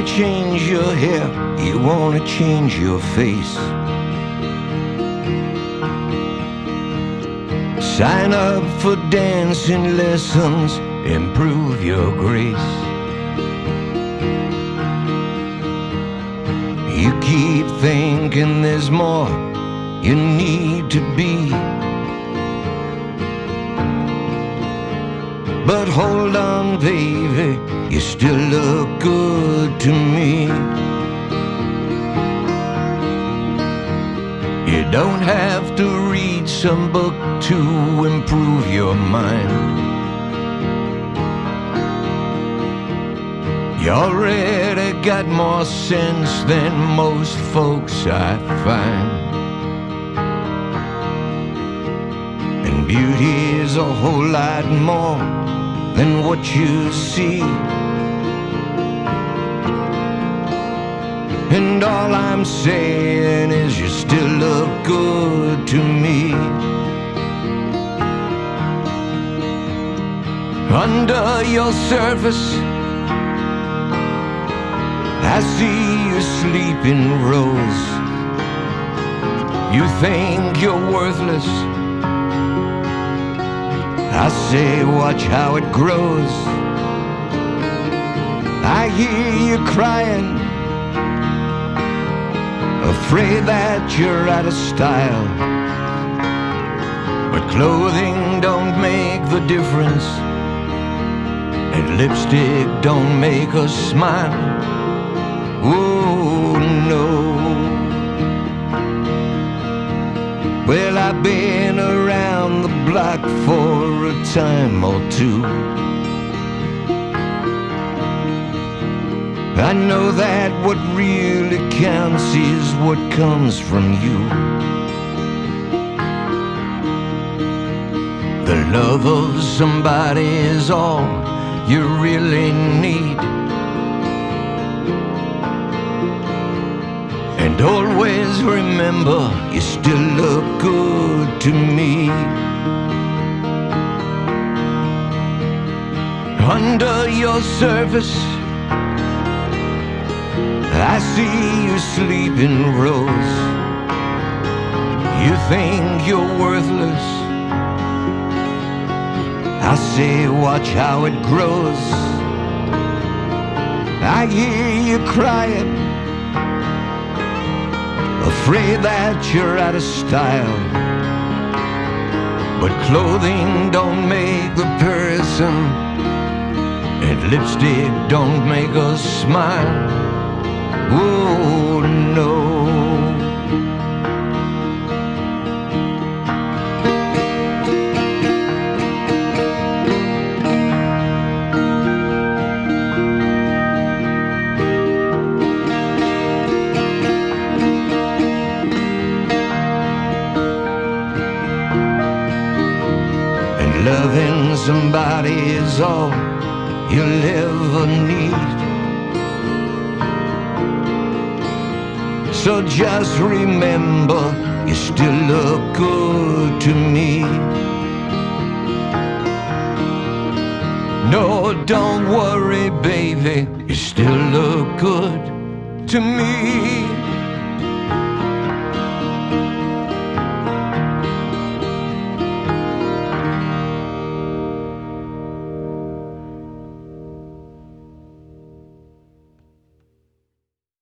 wanna change your hair, you wanna change your face. Sign up for dancing lessons, improve your grace. You keep thinking there's more you need to be, but hold on, baby, you still look good to me. You don't have to read some book to improve your mind. You already got more sense than most folks I find. And beauty is a whole lot more than what you see. And all I'm saying is you still look good to me. Under your surface, I see you sleep in rows. You think you're worthless, I say watch how it grows. I hear you crying, afraid that you're out of style. But clothing don't make the difference, and lipstick don't make us smile. Oh no. Well, I've been around the block for a time or two. I know that what really counts is what comes from you. The love of somebody is all you really need. And always remember, you still look good to me. Under your surface, I see you sleep in rows. You think you're worthless, I say watch how it grows. I hear you crying, afraid that you're out of style. But clothing don't make the person, and lipstick don't make us smile. Oh no. And loving somebody is all you'll ever need. So just remember, you still look good to me. No, don't worry, baby, you still look good to me.